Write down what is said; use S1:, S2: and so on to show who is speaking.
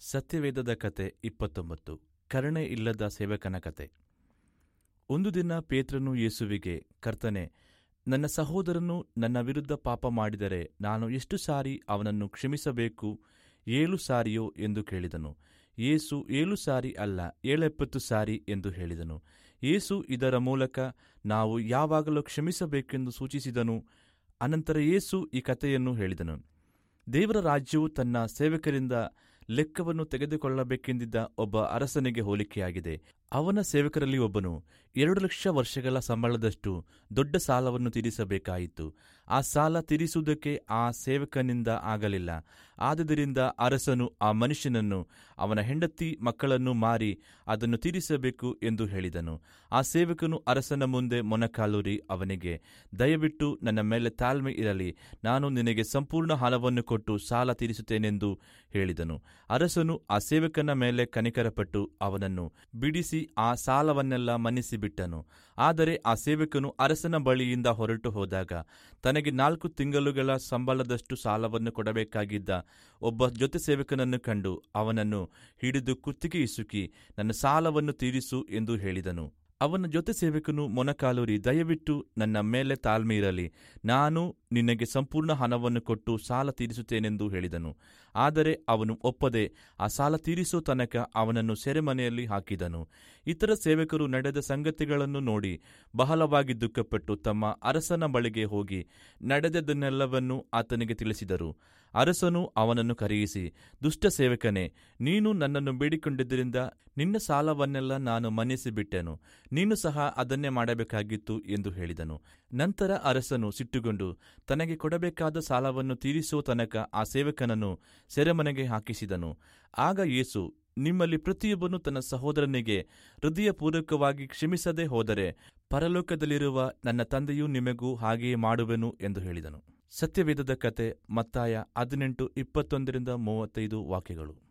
S1: ಸತ್ಯವೇದದ ಕತೆ 29. ಕರುಣೆ ಇಲ್ಲದ ಸೇವಕನ ಕತೆ. ಒಂದು ದಿನ ಪೇತ್ರನು ಯೇಸುವಿಗೆ, ಕರ್ತನೇ, ನನ್ನ ಸಹೋದರನು ನನ್ನ ವಿರುದ್ಧ ಪಾಪ ಮಾಡಿದರೆ ನಾನು ಎಷ್ಟು ಸಾರಿ ಅವನನ್ನು ಕ್ಷಮಿಸಬೇಕು? 7 ಸಾರಿಯೋ ಎಂದು ಕೇಳಿದನು. ಯೇಸು 7 ಸಾರಿ ಅಲ್ಲ, 70 ಸಾರಿ ಎಂದು ಹೇಳಿದನು. ಯೇಸು ಇದರ ಮೂಲಕ ನಾವು ಯಾವಾಗಲೂ ಕ್ಷಮಿಸಬೇಕೆಂದು ಸೂಚಿಸಿದನು. ಅನಂತರ ಯೇಸು ಈ ಕಥೆಯನ್ನು ಹೇಳಿದನು. ದೇವರ ರಾಜ್ಯವು ತನ್ನ ಸೇವಕರಿಂದ ಲೆಕ್ಕವನ್ನು ತೆಗೆದುಕೊಳ್ಳಬೇಕೆಂದಿದ್ದ ಒಬ್ಬ ಅರಸನಿಗೆ ಹೋಲಿಕೆಯಾಗಿದೆ. ಅವನ ಸೇವಕರಲ್ಲಿ ಒಬ್ಬನು 2,00,000 ವರ್ಷಗಳ ಸಂಬಳದಷ್ಟು ದೊಡ್ಡ ಸಾಲವನ್ನು ತೀರಿಸಬೇಕಾಯಿತು. ಆ ಸಾಲ ತೀರಿಸುವುದಕ್ಕೆ ಆ ಸೇವಕನಿಂದ ಆಗಲಿಲ್ಲ. ಆದುದರಿಂದ ಅರಸನು ಆ ಮನುಷ್ಯನನ್ನು, ಅವನ ಹೆಂಡತಿ ಮಕ್ಕಳನ್ನು ಮಾರಿ ಅದನ್ನು ತೀರಿಸಬೇಕು ಎಂದು ಹೇಳಿದನು. ಆ ಸೇವಕನು ಅರಸನ ಮುಂದೆ ಮೊಣಕಾಲೂರಿ ಅವನಿಗೆ, ದಯವಿಟ್ಟು ನನ್ನ ಮೇಲೆ ತಾಳ್ಮೆ ಇರಲಿ, ನಾನು ನಿನಗೆ ಸಂಪೂರ್ಣ ಹಣವನ್ನು ಕೊಟ್ಟು ಸಾಲ ತೀರಿಸುತ್ತೇನೆಂದು ಹೇಳಿದನು. ಅರಸನು ಆ ಸೇವಕನ ಮೇಲೆ ಕನಿಕರಪಟ್ಟು ಅವನನ್ನು ಬಿಡಿಸಿ ಆ ಸಾಲವನ್ನೆಲ್ಲ ಮನ್ನಿಸಿಬಿಟ್ಟನು. ಆದರೆ ಆ ಸೇವಕನು ಅರಸನ ಬಳಿಯಿಂದ ಹೊರಟು ಹೋದಾಗ ತನಗೆ 4 ತಿಂಗಳುಗಳ ಸಂಬಳದಷ್ಟು ಸಾಲವನ್ನು ಕೊಡಬೇಕಾಗಿದ್ದ ಒಬ್ಬ ಜೊತೆ ಸೇವಕನನ್ನು ಕಂಡು ಅವನನ್ನು ಹಿಡಿದು ಕುತ್ತಿಗೆ ಹಿಸುಕಿ, ನನ್ನ ಸಾಲವನ್ನು ತೀರಿಸು ಎಂದು ಹೇಳಿದನು. ಅವನ ಜೊತೆ ಸೇವಕನು ಮೊಣಕಾಲೂರಿ, ದಯವಿಟ್ಟು ನನ್ನ ಮೇಲೆ ತಾಳ್ಮೆ ಇರಲಿ, ನಾನು ನಿನಗೆ ಸಂಪೂರ್ಣ ಹಣವನ್ನು ಕೊಟ್ಟು ಸಾಲ ತೀರಿಸುತ್ತೇನೆಂದು ಹೇಳಿದನು. ಆದರೆ ಅವನು ಒಪ್ಪದೆ ಆ ಸಾಲ ತೀರಿಸೋ ತನಕ ಅವನನ್ನು ಸೆರೆಮನೆಯಲ್ಲಿ ಹಾಕಿದನು. ಇತರ ಸೇವಕರು ನಡೆದ ಸಂಗತಿಗಳನ್ನು ನೋಡಿ ಬಹಳವಾಗಿ ದುಃಖಪಟ್ಟು ತಮ್ಮ ಅರಸನ ಬಳಿಗೆ ಹೋಗಿ ನಡೆದದ್ದನ್ನೆಲ್ಲವನ್ನೂ ಆತನಿಗೆ ತಿಳಿಸಿದರು. ಅರಸನು ಅವನನ್ನು ಕರೆಯಿಸಿ, ದುಷ್ಟ ಸೇವಕನೇ, ನೀನು ನನ್ನನ್ನು ಬೇಡಿಕೊಂಡಿದ್ದರಿಂದ ನಿನ್ನ ಸಾಲವನ್ನೆಲ್ಲ ನಾನು ಮನ್ನಿಸಿಬಿಟ್ಟೆನು. ನೀನು ಸಹ ಅದನ್ನೇ ಮಾಡಬೇಕಾಗಿತ್ತು ಎಂದು ಹೇಳಿದನು. ನಂತರ ಅರಸನು ಸಿಟ್ಟುಗೊಂಡು ತನಗೆ ಕೊಡಬೇಕಾದ ಸಾಲವನ್ನು ತೀರಿಸುವ ತನಕ ಆ ಸೇವಕನನ್ನು ಸೆರೆಮನೆಗೆ ಹಾಕಿಸಿದನು. ಆಗ ಯೇಸು, ನಿಮ್ಮಲ್ಲಿ ಪ್ರತಿಯೊಬ್ಬನು ತನ್ನ ಸಹೋದರನಿಗೆ ಹೃದಯಪೂರ್ವಕವಾಗಿ ಕ್ಷಮಿಸದೆ ಹೋದರೆ ಪರಲೋಕದಲ್ಲಿರುವ ನನ್ನ ತಂದೆಯೂ ನಿಮಗೂ ಹಾಗೆಯೇ ಮಾಡುವೆನು ಎಂದು ಹೇಳಿದನು. ಸತ್ಯವೇದದ ಕತೆ ಮತ್ತಾಯ 18:21-35 ವಾಕ್ಯಗಳು.